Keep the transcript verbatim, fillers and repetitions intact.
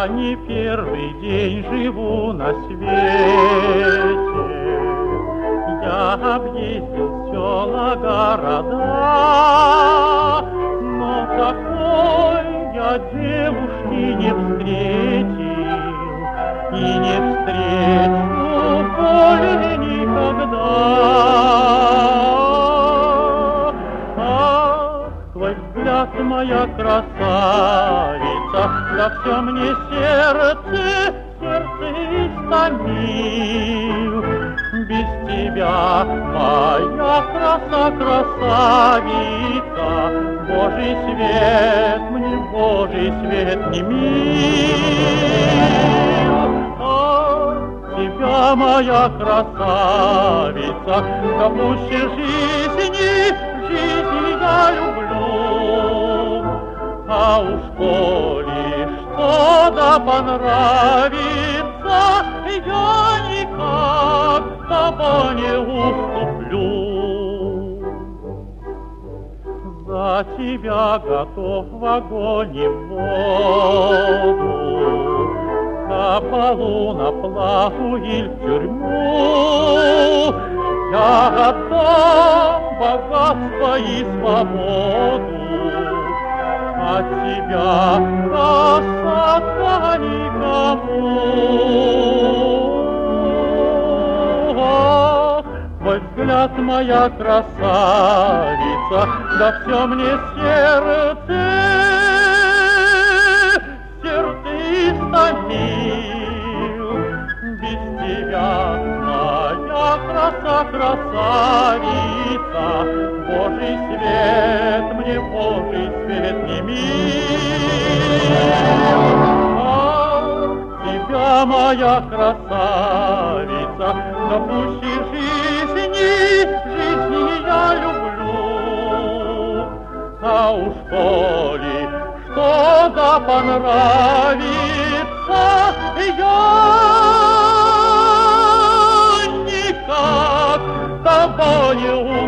Я не первый день живу на свете, я объездил села, города, но такой я девушки не встретил и не встречу более никогда. Ах, твой взгляд, моя красавица, да все мне сердце, сердце истомил. Без тебя, моя краса, красавица, Божий свет мне, Божий свет не мил. А тебя, моя красавица, да пуще жизни, жизни я люблю. А уж коли что да понравится, я никак тобой не уступлю. За тебя готов в огонь и в воду, на полу, на плаху или в тюрьму. Я отдам богатство и свободу, от тебя красота никому. Ах, твой взгляд, моя красавица, да все мне сердце, сердце истомил. Без тебя, моя краса, красавица, Божий свет мне, Божий свет не мил. Ах, тебя, моя красавица, да пуще жизни, жизни я люблю. А уж коли что да понравится, я никак тобой не